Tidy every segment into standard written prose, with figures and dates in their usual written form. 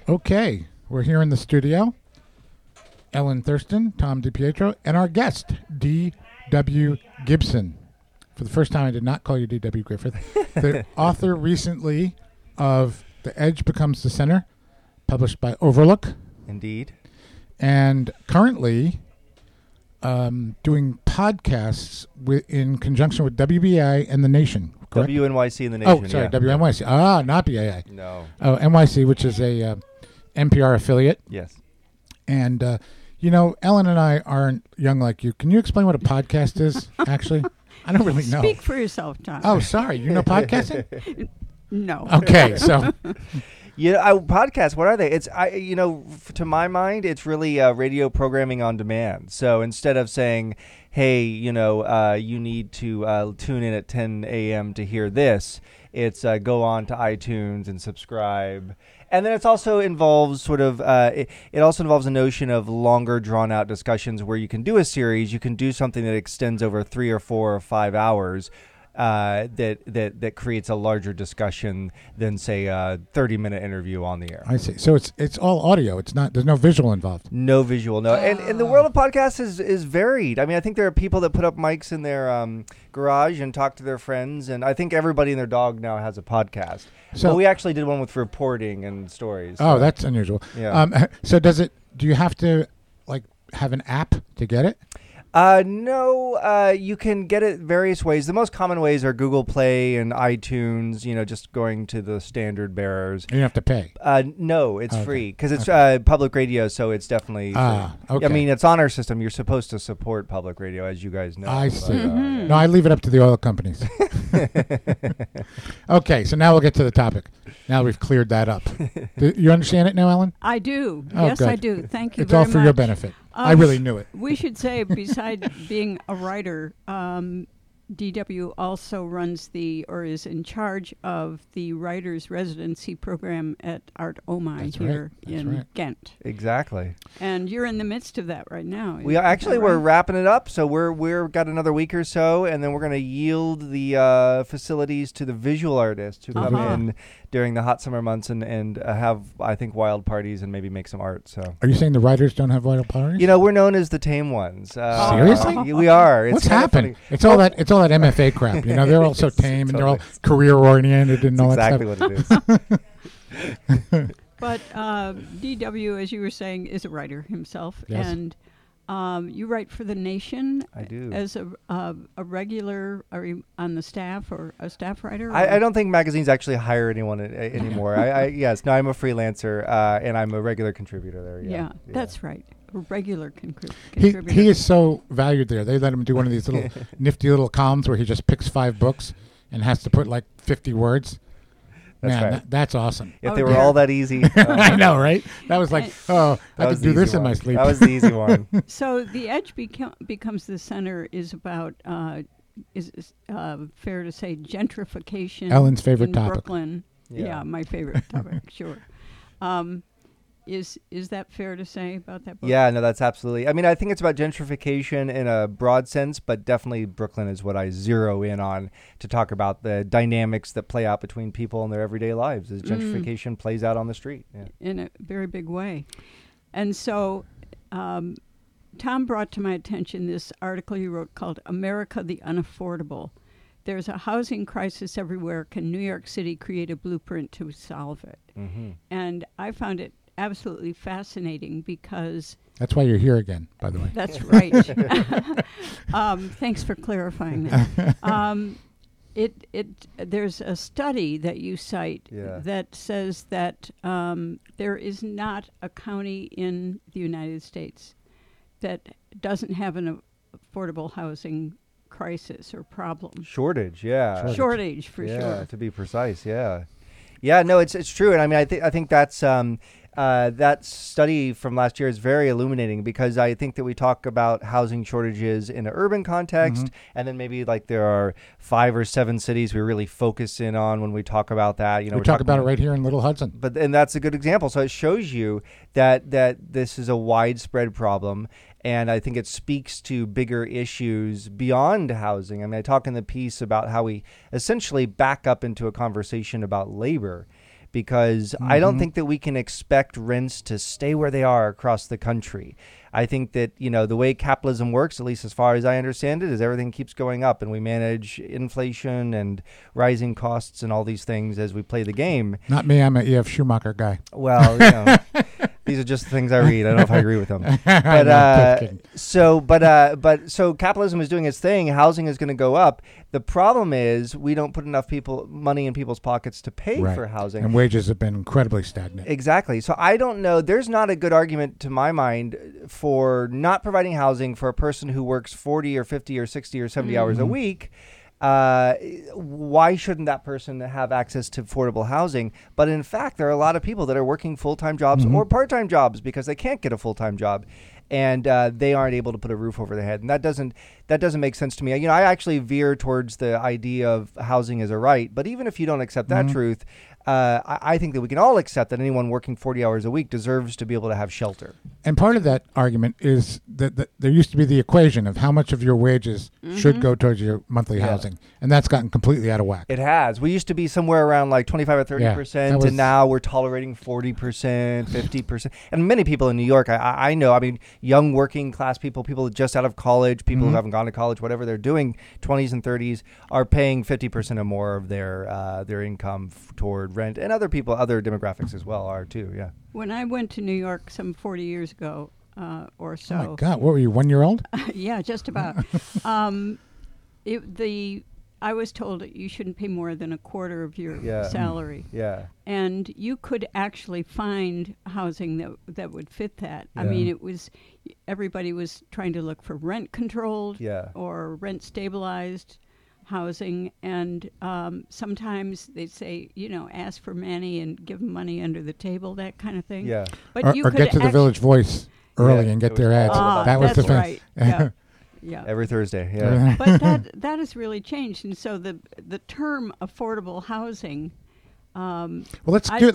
Okay, we're here in the studio. Ellen Thurston, Tom DiPietro, and our guest, D.W. Gibson. For the first time, I did not call you D.W. Griffith. The author recently of The Edge Becomes the Center, published by Overlook. Indeed. And currently doing podcasts in conjunction with WBAI and The Nation, correct? WNYC and The Nation. Oh, sorry, yeah. WNYC. Ah, not BAI. No. Oh, NYC, which is a NPR affiliate. Yes. And, Ellen and I aren't young like you. Can you explain what a podcast is, actually? I don't really know. Speak for yourself, Tom. Oh, sorry. You know podcasting? No. Okay, so... Podcasts, what are they? It's, to my mind, it's really radio programming on demand. So instead of saying, hey, you need to tune in at 10 a.m. to hear this, it's go on to iTunes and subscribe. And then it also involves it also involves a notion of longer drawn out discussions where you can do a series, you can do something that extends over 3 or 4 or 5 hours. That creates a larger discussion than, say, a 30-minute interview on the air. I see. So it's all audio. It's not. There's no visual involved. No visual. No. And the world of podcasts is varied. I mean, I think there are people that put up mics in their garage and talk to their friends, and I think everybody and their dog now has a podcast. So we actually did one with reporting and stories. Oh, that's unusual. Yeah. So do you have to have an app to get it? No, you can get it various ways. The most common ways are Google Play and iTunes, just going to the standard bearers. You don't have to pay. No, it's free because it's public radio, so it's definitely free. Okay. I mean, it's on our system. You're supposed to support public radio, as you guys know. I see. No, I leave it up to the oil companies. Okay, so now we'll get to the topic. Now we've cleared that up. Do you understand it now, Ellen? I do. Oh, yes, good. I do. Thank you It's very all much. for your benefit. I really knew it. We should say, besides being a writer, DW also runs is in charge of the writer's residency program at Art Omai here in Ghent. Exactly. And you're in the midst of that right now. We're wrapping it up, so we're got another week or so, and then we're going to yield the facilities to the visual artists who come in during the hot summer months and have, I think, wild parties and maybe make some art. So, are you saying the writers don't have wild parties? We're known as the tame ones. Seriously? We are. It's What's happened? It's all that MFA crap. They're all so tame and they're all career oriented and all that stuff. Exactly what it is. But DW, as you were saying, is a writer himself, yes. And you write for The Nation. I do. As a regular, are you on the staff or a staff writer? I don't think magazines actually hire anyone anymore. I'm a freelancer and I'm a regular contributor there. Yeah, that's right. A regular contributor. He is so valued there. They let him do one of these little nifty little columns where he just picks 5 books and has to put 50 words. That's Man, right. that's awesome. If they were all that easy. I know, right? That was I could do this in my sleep. That was the easy one. So The Edge Becomes the Center is about, fair to say, gentrification. Ellen's favorite in topic. Brooklyn. Yeah, my favorite topic, sure. Is that fair to say about that book? Yeah, no, that's absolutely. I mean, I think it's about gentrification in a broad sense, but definitely Brooklyn is what I zero in on to talk about the dynamics that play out between people in their everyday lives as gentrification plays out on the street. Yeah. In a very big way. And so Tom brought to my attention this article you wrote called America the Unaffordable. There's a housing crisis everywhere. Can New York City create a blueprint to solve it? Mm-hmm. And I found it absolutely fascinating because... That's why you're here again, by the way. That's right. Thanks for clarifying that. There's a study that you cite that says that there is not a county in the United States that doesn't have an affordable housing crisis or problem. Shortage, for sure. To be precise, yeah. Yeah, no, it's true. And I mean, I think that's... that study from last year is very illuminating because I think that we talk about housing shortages in an urban context, and then maybe there are 5 or 7 cities we really focus in on when we talk about that. We talk about it right here in Little Hudson. And that's a good example. So it shows you that this is a widespread problem. And I think it speaks to bigger issues beyond housing. I mean, I talk in the piece about how we essentially back up into a conversation about labor because I don't think that we can expect rents to stay where they are across the country. I think that, the way capitalism works, at least as far as I understand it, is everything keeps going up and we manage inflation and rising costs and all these things as we play the game. Not me. I'm an E.F. Schumacher guy. Well, these are just things I read. I don't know if I agree with them. But so capitalism is doing its thing. Housing is going to go up. The problem is we don't put enough money in people's pockets to pay for housing. And wages have been incredibly stagnant. Exactly. So I don't know. There's not a good argument to my mind for not providing housing for a person who works 40 or 50 or 60 or 70 hours a week. Why shouldn't that person have access to affordable housing? But in fact, there are a lot of people that are working full-time jobs or part-time jobs because they can't get a full-time job, and they aren't able to put a roof over their head. And that doesn't make sense to me. I actually veer towards the idea of housing as a right. But even if you don't accept that truth, I think that we can all accept that anyone working 40 hours a week deserves to be able to have shelter. And part of that argument is that there used to be the equation of how much of your wages should go towards your monthly housing. And that's gotten completely out of whack. It has. We used to be somewhere around like 25 or 30%, and now we're tolerating 40%, 50%. And many people in New York, I know, young working class people just out of college, people who haven't gone to college, whatever they're doing, 20s and 30s, are paying 50% or more of their income toward rent. And other demographics as well are too, yeah. When I went to New York some 40 years ago or so. Oh my God, what were you, 1 year old? Yeah, just about. I was told that you shouldn't pay more than a quarter of your salary. Yeah. And you could actually find housing that would fit that. Yeah. Everybody was trying to look for rent controlled or rent stabilized housing, and sometimes they'd say, ask for Manny and give them money under the table, that kind of thing. Yeah. But or get to the Village Voice early and get their ads. That was the thing. Right. Yeah. Yeah. Every Thursday, yeah. But that has really changed, and so the term affordable housing. Well, let's let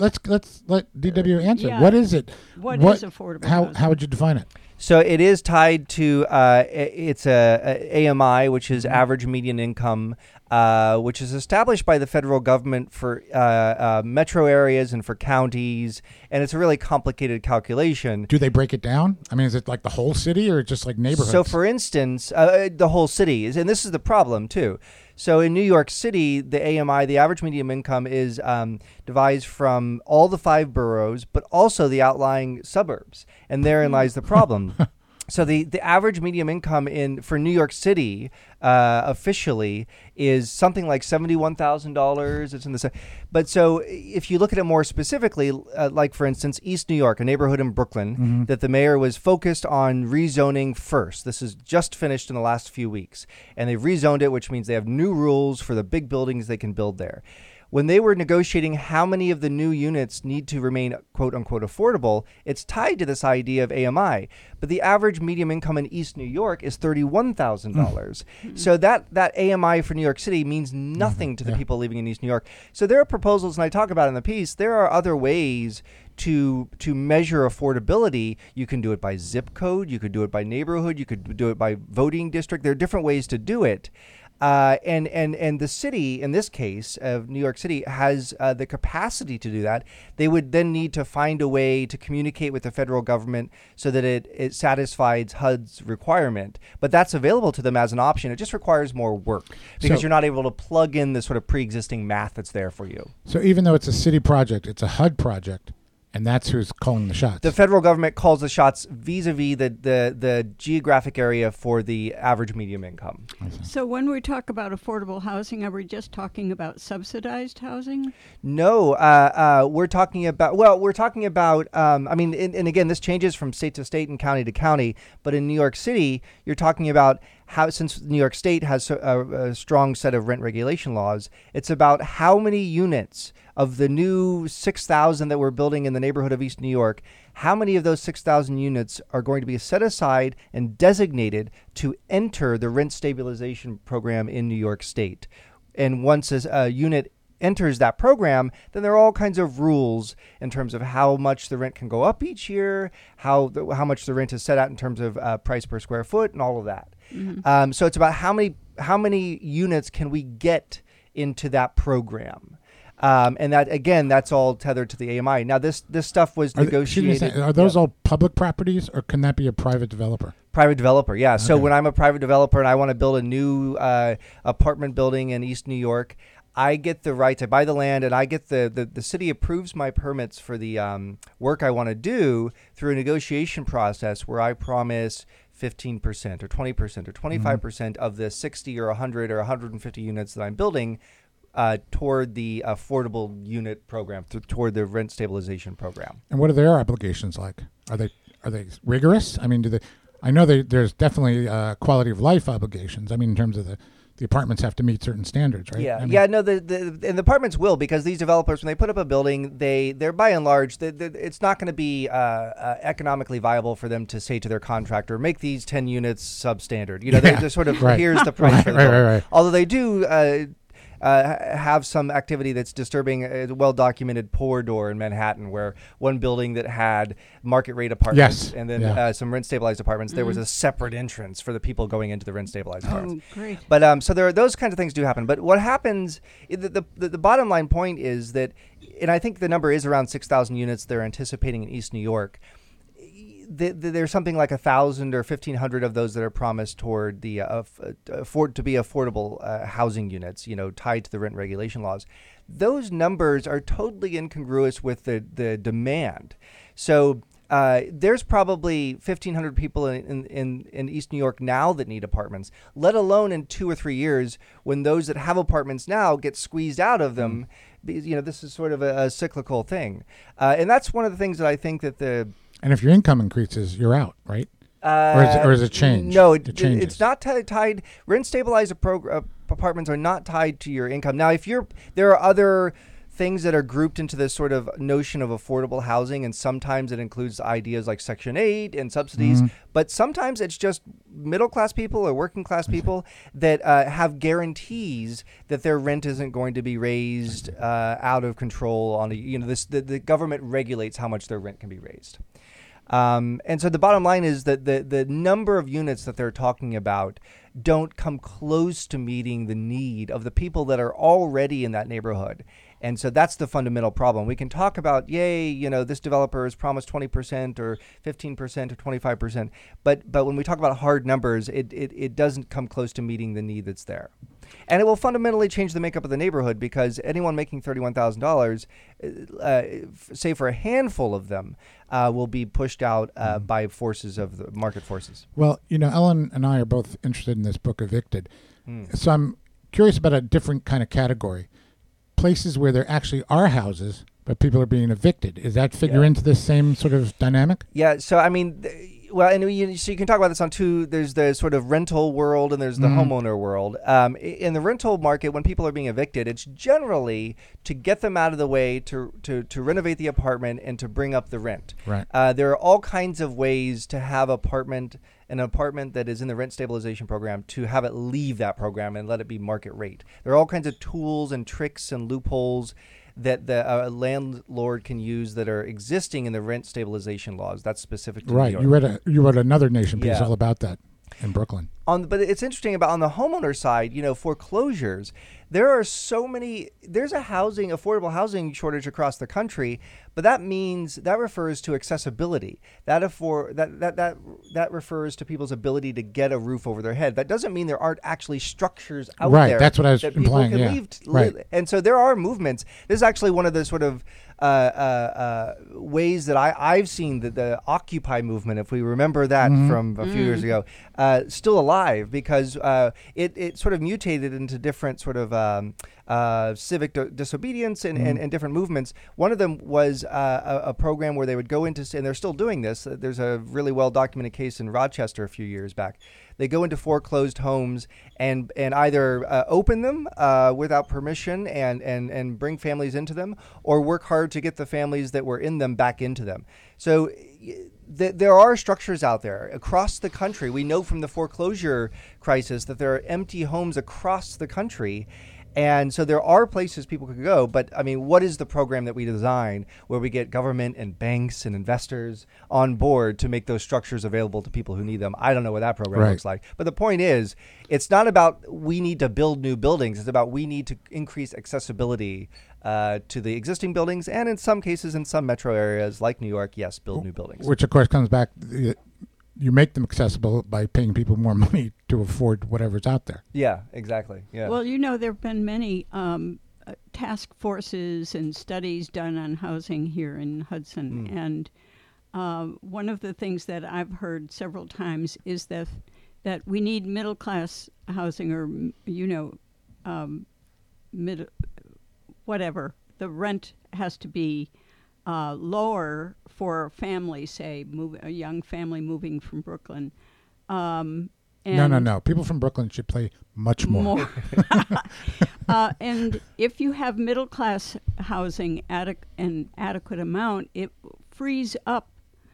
DW answer. Yeah. What is it? What is affordable housing? How would you define it? So it is tied to it's a AMI, which is average median income, which is established by the federal government for metro areas and for counties, and it's a really complicated calculation. Do they break it down? Is it like the whole city or just like neighborhoods? So, for instance, the whole city and this is the problem too. So in New York City, the AMI, the average median income, is devised from all the 5 boroughs, but also the outlying suburbs. And therein lies the problem. So the average median income for New York City officially is something like $71,000. It's in the but so if you look at it more specifically, like for instance East New York, a neighborhood in Brooklyn that the mayor was focused on rezoning first. This is just finished in the last few weeks, and they've rezoned it, which means they have new rules for the big buildings they can build there. When they were negotiating how many of the new units need to remain quote unquote affordable, it's tied to this idea of AMI. But the average median income in East New York is $31,000. So that AMI for New York City means nothing to the people living in East New York. So there are proposals, and I talk about in the piece, there are other ways to measure affordability. You can do it by zip code, you could do it by neighborhood, you could do it by voting district. There are different ways to do it. And the city, in this case of New York City, has the capacity to do that. They would then need to find a way to communicate with the federal government so that it satisfies HUD's requirement. But that's available to them as an option. It just requires more work because you're not able to plug in the sort of pre-existing math that's there for you. So even though it's a city project, it's a HUD project. And that's who's calling the shots. The federal government calls the shots vis-a-vis the geographic area for the average medium income. So when we talk about affordable housing, are we just talking about subsidized housing? No, we're talking about, and again, this changes from state to state and county to county, but in New York City, you're talking about how, since New York State has a strong set of rent regulation laws, it's about how many units of the new 6,000 that we're building in the neighborhood of East New York, how many of those 6,000 units are going to be set aside and designated to enter the rent stabilization program in New York State. And once a unit enters that program, then there are all kinds of rules in terms of how much the rent can go up each year, how much the rent is set at in terms of price per square foot and all of that. Mm-hmm. So it's about how many units can we get into that program. And that, again, that's all tethered to the AMI. Now, this stuff was negotiated. Are those all public properties, or can that be a private developer? Private developer, yeah. Okay. So when I'm a private developer and I want to build a new apartment building in East New York, I get the right to buy the land, and I get the city approves my permits for the work I want to do through a negotiation process where I promise 15% or 20% or 25% of the 60 or 100 or 150 units that I'm building toward the affordable unit program, toward the rent stabilization program. And what are their obligations like? Are they rigorous? I mean, I know there's definitely quality of life obligations. I mean, in terms of the apartments have to meet certain standards, right? Yeah, I mean, no, the apartments will, because these developers, when they put up a building, they're by and large, it's not going to be economically viable for them to say to their contractor, make these 10 units substandard. They're just sort of, here's the price for the building. Right. Although they do have some activity that's disturbing. A well-documented Pour Door in Manhattan, where one building that had market rate apartments and then some rent-stabilized apartments, there was a separate entrance for the people going into the rent-stabilized apartments. Oh, great. But so there are those kinds of things do happen. But what happens, the bottom line point is that, and I think the number is around 6,000 units they're anticipating in East New York. There's something like 1,000 or 1,500 of those that are promised toward the to be affordable housing units, tied to the rent regulation laws. Those numbers are totally incongruous with the demand. So there's probably 1,500 people in East New York now that need apartments, let alone in 2 or 3 years when those that have apartments now get squeezed out of them. This is sort of a cyclical thing. And that's one of the things that I think that and if your income increases, you're out, right? Or is it changed? No, changes. It's not tied. Rent stabilized apartments are not tied to your income. Now, there are other things that are grouped into this sort of notion of affordable housing, and sometimes it includes ideas like Section 8 and subsidies, but sometimes it's just middle-class people or working-class people that have guarantees that their rent isn't going to be raised out of control on the government regulates how much their rent can be raised. And so the bottom line is that the number of units that they're talking about don't come close to meeting the need of the people that are already in that neighborhood. And so that's the fundamental problem. We can talk about, this developer has promised 20% or 15% or 25%, but when we talk about hard numbers, it doesn't come close to meeting the need that's there. And it will fundamentally change the makeup of the neighborhood, because anyone making $31,000, say for a handful of them, will be pushed out by forces of the market forces. Well, Ellen and I are both interested in this book, Evicted. So I'm curious about a different kind of category. Places where there actually are houses, but people are being evicted. Does that figure into this same sort of dynamic? Yeah. So, I mean, so you can talk about this on two. There's the sort of rental world and there's the homeowner world. In the rental market, when people are being evicted, it's generally to get them out of the way, to renovate the apartment and to bring up the rent. Right. There are all kinds of ways to have an apartment that is in the rent stabilization program, to have it leave that program and let it be market rate. There are all kinds of tools and tricks and loopholes that the landlord can use that are existing in the rent stabilization laws. That's specific to New York. You wrote another Nation piece all about that in Brooklyn. But it's interesting about on the homeowner side, foreclosures. There are so many. There's a affordable housing shortage across the country, but that refers to accessibility. That refers to people's ability to get a roof over their head. That doesn't mean there aren't actually structures out there. Right, that's what I was implying. Right. And so there are movements. This is actually one of the sort of ways that I've seen that the Occupy movement, if we remember that from a few years ago, still alive, because it sort of mutated into different sort of civic disobedience and different movements. One of them was a program where they would go into, and they're still doing this. There's a really well-documented case in Rochester a few years back. They go into foreclosed homes and either open them without permission and bring families into them, or work hard to get the families that were in them back into them. So there are structures out there across the country. We know from the foreclosure crisis that there are empty homes across the country. And so there are places people could go, but I mean, what is the program that we design where we get government and banks and investors on board to make those structures available to people who need them? I don't know what that program looks like. But the point is, it's not about we need to build new buildings. It's about we need to increase accessibility to the existing buildings, and in some cases, in some metro areas like New York, yes, build new buildings. Which, of course, comes back. You make them accessible by paying people more money to afford whatever's out there. Yeah, exactly. Yeah. Well, there have been many task forces and studies done on housing here in Hudson. And one of the things that I've heard several times is that we need middle-class housing, or, whatever. The rent has to be lower for a family, say, a young family moving from Brooklyn. No. People from Brooklyn should pay much more. And if you have middle-class housing an adequate amount, it frees up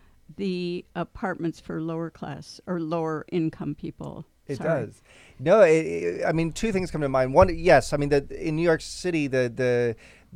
the apartments for lower class or lower income people. It does. No, I mean, two things come to mind. One, yes, I mean, in New York City, the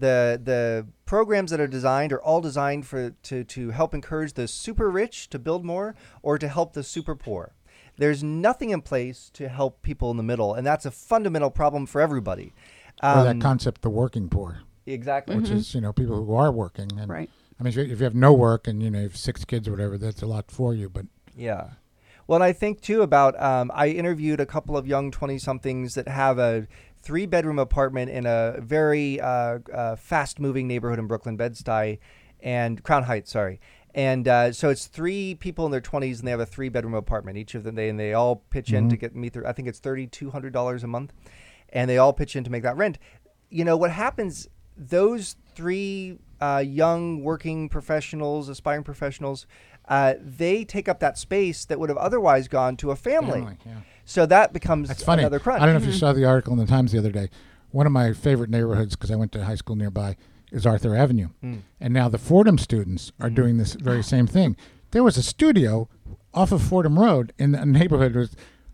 programs that are designed are all designed to help encourage the super rich to build more or to help the super poor. There's nothing in place to help people in the middle, and that's a fundamental problem for everybody. Or that concept, the working poor. Exactly. Which is, people who are working. And, right. I mean, if you have no work and, you have 6 kids or whatever, that's a lot for you. But yeah. Well, and I think, too, about I interviewed a couple of young 20-somethings that have a 3-bedroom apartment in a very fast-moving neighborhood in Brooklyn, Bed-Stuy, and Crown Heights, sorry. And so it's 3 people in their 20s, and they have a 3-bedroom apartment. Each of them, they all pitch in to meet their, I think it's $3,200 a month, and they all pitch in to make that rent. What happens, those 3 young working professionals, aspiring professionals, they take up that space that would have otherwise gone to a family. Yeah. So that becomes another crunch. I don't know if you saw the article in the Times the other day. One of my favorite neighborhoods, because I went to high school nearby, is Arthur Avenue. And now the Fordham students are doing this very same thing. There was a studio off of Fordham Road in a neighborhood. It was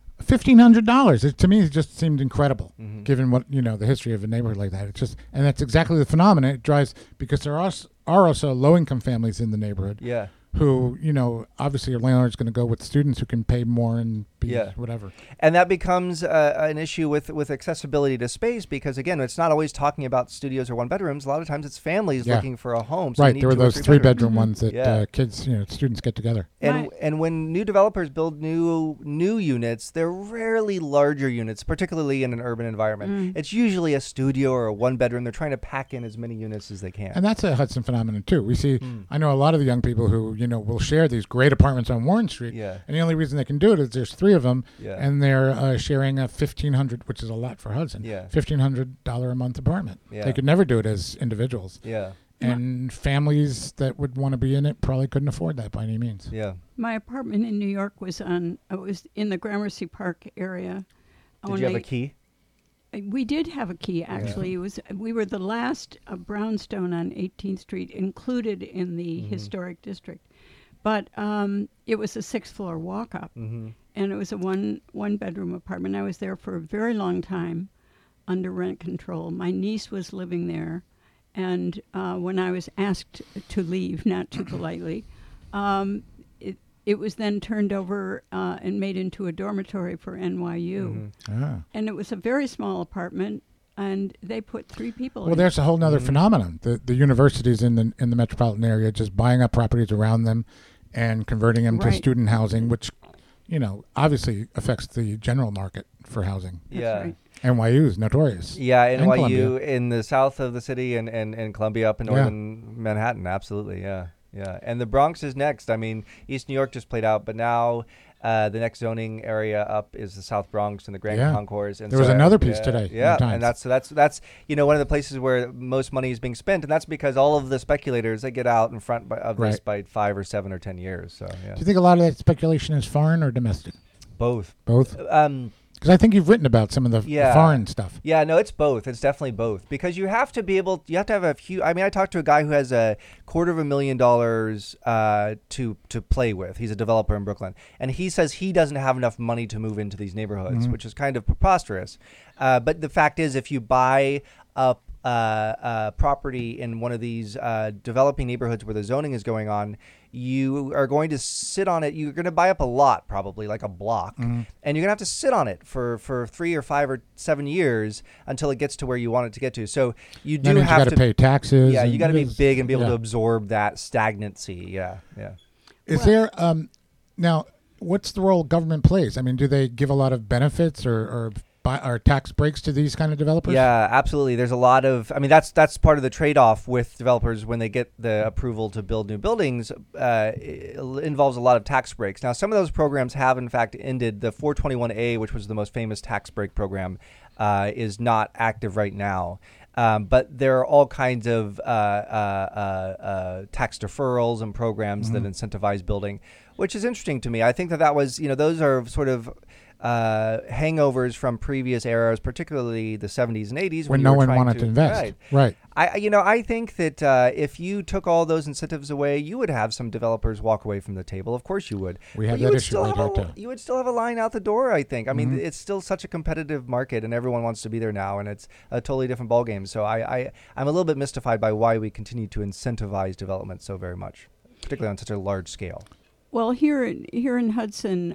$1,500. To me, it just seemed incredible, given what, the history of a neighborhood like that. It's just, and that's exactly the phenomenon. It drives, because there are also low-income families in the neighborhood. Yeah. Who, obviously your landlord's going to go with students who can pay more and be whatever. And that becomes an issue with accessibility to space because, again, it's not always talking about studios or 1-bedrooms. A lot of times it's families looking for a home. So right, there were those 3-bedroom ones that kids, students get together. And when new developers build new units, they're rarely larger units, particularly in an urban environment. It's usually a studio or a 1-bedroom. They're trying to pack in as many units as they can. And that's a Hudson phenomenon, too. We see, I know a lot of the young people who, will share these great apartments on Warren Street. Yeah. And the only reason they can do it is there's 3 of them, Yeah. and they're sharing a $1,500, which is a lot for Hudson, $1,500 a month apartment. Yeah. They could never do it as individuals. Yeah. And families that would want to be in it probably couldn't afford that by any means. Yeah. My apartment in New York was in the Gramercy Park area. Did you have a key? We did have a key, actually. We were the last brownstone on 18th Street included in the historic district. But it was a 6th-floor walk-up, and it was a one-bedroom apartment. I was there for a very long time under rent control. My niece was living there, and when I was asked to leave, not too politely, it was then turned over and made into a dormitory for NYU. And it was a very small apartment, and they put 3 people in. Well, there's a whole other phenomenon. The universities in the metropolitan area just buying up properties around them and converting them to student housing, which, obviously affects the general market for housing. That's right. NYU is notorious. Yeah, And NYU Columbia. in the south of the city and Columbia up in northern Manhattan, absolutely, yeah. And the Bronx is next. I mean, East New York just played out, but now the next zoning area up is the South Bronx and the Grand Concourse. And there was another piece today. Yeah, and that's one of the places where most money is being spent, and that's because all of the speculators, they get out in front of this by 5 or 7 or 10 years. So yeah. Do you think a lot of that speculation is foreign or domestic? Both. Because I think you've written about some of the foreign stuff. Yeah, no, it's both. It's definitely both. Because you have to have a few. I mean, I talked to a guy who has $250,000 to play with. He's a developer in Brooklyn. And he says he doesn't have enough money to move into these neighborhoods, which is kind of preposterous. But the fact is, if you buy up property in one of these developing neighborhoods where the zoning is going on, you are going to sit on it. You're going to buy up a lot, probably like a block, and you're going to have to sit on it for 3 or 5 or 7 years until it gets to where you want it to get to. So you do That means have you got to pay taxes. Yeah, and you got to be it is- big and be able yeah. to absorb that stagnancy. Yeah. Is there now? What's the role government plays? I mean, do they give a lot of benefits or tax breaks to these kind of developers? Yeah, absolutely. There's a lot of, I mean, that's part of the trade-off with developers when they get the approval to build new buildings. It involves a lot of tax breaks. Now, some of those programs have, in fact, ended. The 421A, which was the most famous tax break program, is not active right now. But there are all kinds of tax deferrals and programs that incentivize building, which is interesting to me. I think that was, those are sort of hangovers from previous eras, particularly the 70s and 80s, when you no were one trying wanted to invest. Right. I think that if you took all those incentives away, you would have some developers walk away from the table. Of course you would. We have But you that would issue still right have here, too. you would still have a line out the door, I think. I mean, it's still such a competitive market, and everyone wants to be there now, and it's a totally different ballgame. So I'm a little bit mystified by why we continue to incentivize development so very much, particularly on such a large scale. Well, here in Hudson,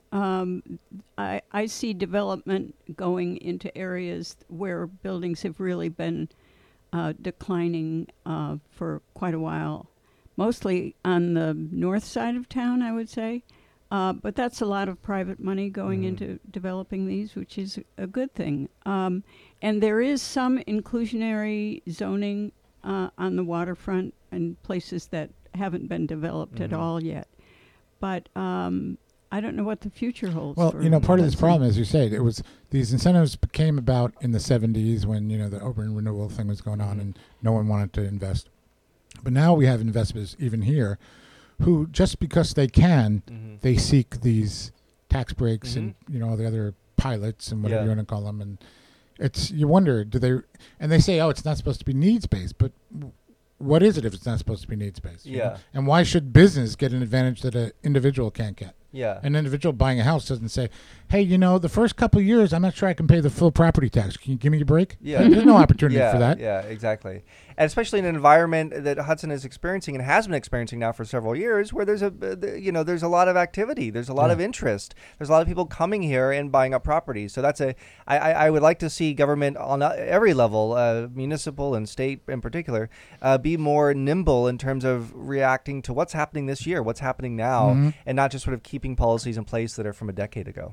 I see development going into areas where buildings have really been declining for quite a while, mostly on the north side of town, I would say. But that's a lot of private money going into developing these, which is a good thing. And there is some inclusionary zoning on the waterfront and places that haven't been developed at all yet. But I don't know what the future holds. Well, for part of this Hudson. problem, as you say, it was these incentives came about in the 70s when, the urban renewal thing was going on and no one wanted to invest. But now we have investors even here who, just because they can, they seek these tax breaks and, all the other pilots and whatever you want to call them. And you wonder, and they say, oh, it's not supposed to be needs-based, but what is it if it's not supposed to be needs-based? Yeah. And why should business get an advantage that an individual can't get? Yeah. An individual buying a house doesn't say, hey, the first couple of years, I'm not sure I can pay the full property tax. Can you give me a break? Yeah. There's no opportunity for that. Yeah, exactly. And especially in an environment that Hudson is experiencing and has been experiencing now for several years, where there's there's a lot of activity, there's a lot of interest, there's a lot of people coming here and buying up properties. So that's I would like to see government on every level, municipal and state in particular, be more nimble in terms of reacting to what's happening this year, what's happening now, and not just sort of keeping policies in place that are from a decade ago.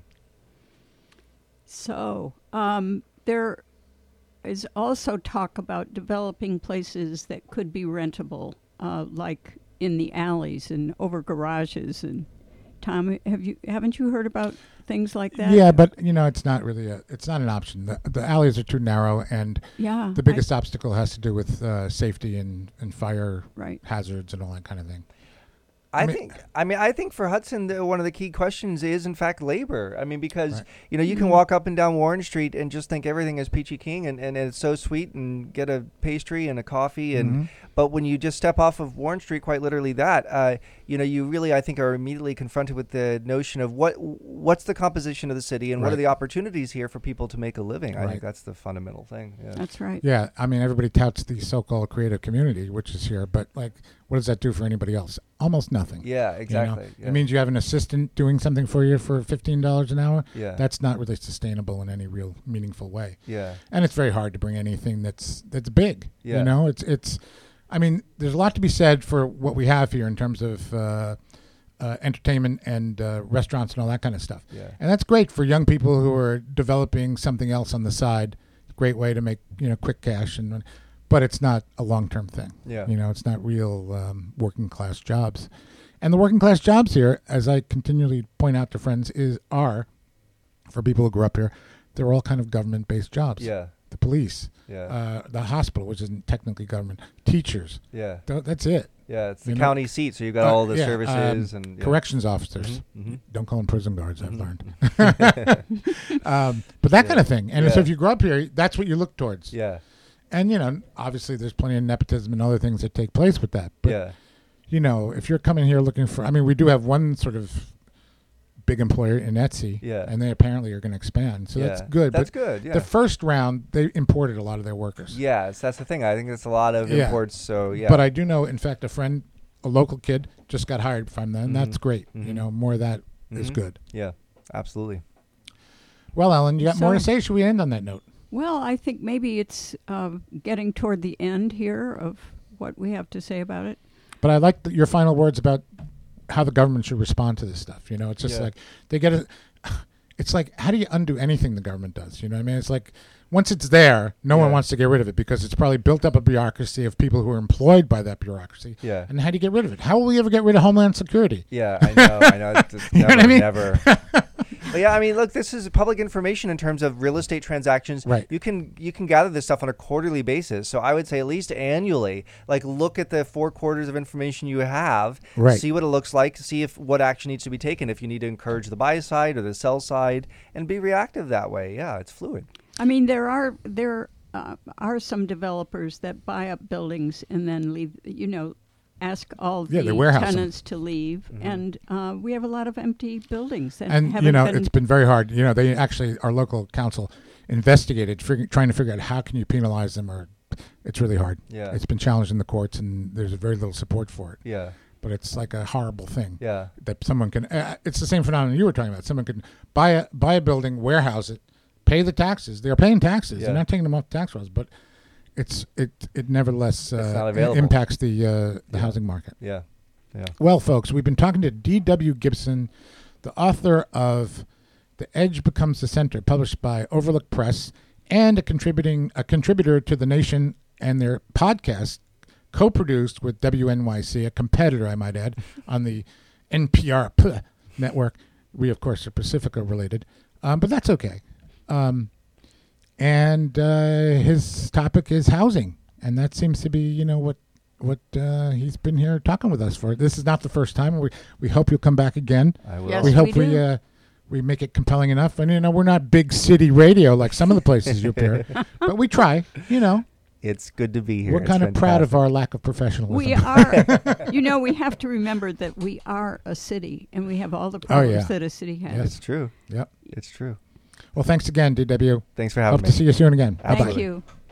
So there is also talk about developing places that could be rentable, like in the alleys and over garages. And Tom, haven't you heard about things like that? Yeah, but it's not really it's not an option. The alleys are too narrow, and the biggest obstacle has to do with safety and fire hazards and all that kind of thing. I think for Hudson, one of the key questions is, in fact, labor. I mean, because, you can walk up and down Warren Street and just think everything is peachy keen and it's so sweet and get a pastry and a coffee. But when you just step off of Warren Street, quite literally that, you really, I think, are immediately confronted with the notion of what's the composition of the city and what are the opportunities here for people to make a living. I think that's the fundamental thing. Yeah. That's right. Yeah, I mean, everybody touts the so-called creative community, which is here, but what does that do for anybody else? Almost nothing. Yeah, exactly. Yeah. It means you have an assistant doing something for you for $15 an hour. Yeah. That's not really sustainable in any real meaningful way. Yeah. And it's very hard to bring anything that's big. Yeah. It's I mean, there's a lot to be said for what we have here in terms of entertainment and restaurants and all that kind of stuff. Yeah. And that's great for young people who are developing something else on the side. Great way to make, quick cash but it's not a long-term thing. Yeah. It's not real working-class jobs. And the working-class jobs here, as I continually point out to friends, are, for people who grew up here, they're all kind of government-based jobs. Yeah. The police. Yeah. The hospital, which isn't technically government. Teachers. Yeah. That's it. Yeah, it's the county seat, so you've got all the services and corrections officers. Mm-hmm. Don't call them prison guards. I've learned. But that kind of thing. And so if you grow up here, that's what you look towards. Yeah. And obviously, there's plenty of nepotism and other things that take place with that. But yeah. if you're coming here looking for, I mean, we do have one sort of big employer in Etsy, Yeah. and they apparently are going to expand. So that's Yeah. good. That's but good. Yeah. the first round, they imported a lot of their workers. Yes, that's the thing. I think it's a lot of Yeah. imports. So yeah. But I do know, in fact, a local kid, just got hired from them. And that's great. Mhm. You know, more of that is good. Yeah, absolutely. Well, Ellen, you got more to So- say? Should we end on that note? Well, I think maybe it's getting toward the end here of what we have to say about it. But I like your final words about how the government should respond to this stuff. You know, it's just Yeah. like they get it. It's like, how do you undo anything the government does? You know what I mean? It's like once it's there, no one Yeah. wants to get rid of it because it's probably built up a bureaucracy of people who are employed by that bureaucracy. Yeah. And how do you get rid of it? How will we ever get rid of Homeland Security? Yeah, I know. It's You know never, what I mean? never. But yeah, I mean, look, this is public information in terms of real estate transactions. Right. You can gather this stuff on a quarterly basis. So I would say at least annually, like look at the 4 quarters of information you have, Right. see what it looks like, see if what action needs to be taken, if you need to encourage the buy side or the sell side, and be reactive that way. Yeah, it's fluid. I mean, there are some developers that buy up buildings and then leave. Ask all Yeah, they the warehouse them. tenants to leave, and we have a lot of empty buildings that And, haven't you know, been. it's been very hard. You know, they actually, our local council investigated, trying to figure out how can you penalize them, or it's really hard. Yeah. It's been challenged in the courts, and there's very little support for it. Yeah. But it's like a horrible thing. Yeah. That someone can. It's the same phenomenon you were talking about. Someone can buy a building, warehouse it, pay the taxes. They're paying taxes. Yeah. They're not taking them off the tax rolls, but it nevertheless not available. impacts the housing market. Yeah. Yeah. Well, folks, we've been talking to D.W. Gibson, the author of The Edge Becomes the Center, published by Overlook Press, and a contributor to The Nation and their podcast, co-produced with WNYC, a competitor, I might add, on the NPR network. We, of course, are Pacifica related, but that's okay. And his topic is housing, and that seems to be, you know, what he's been here talking with us for. This is not the first time. We hope you'll come back again. I will. Yes, We hope we do. we make it compelling enough. And, you know, we're not big city radio like some of the places you appear, but we try. You know, It's good to be here. we're It's kind of proud of fantastic. our lack of professionalism. We are, we have to remember that we are a city, and we have all the problems yeah. that a city has. Yes. It's true. Yep. It's true. Well, thanks again, DW. Thanks for having Hope me. to see you soon again. Thank Absolutely. you.